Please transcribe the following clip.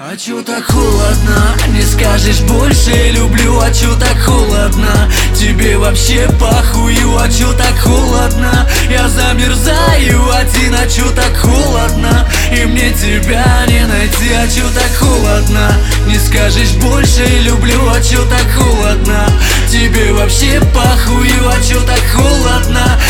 А чё так холодно? Не скажешь больше люблю, а чё так холодно? Тебе вообще похую, а чё так холодно? Я замерзаю один, а чё так холодно? И мне тебя не найти, а чё так холодно? Не скажешь больше люблю, а чё так холодно? Тебе вообще похую, а чё так холодно?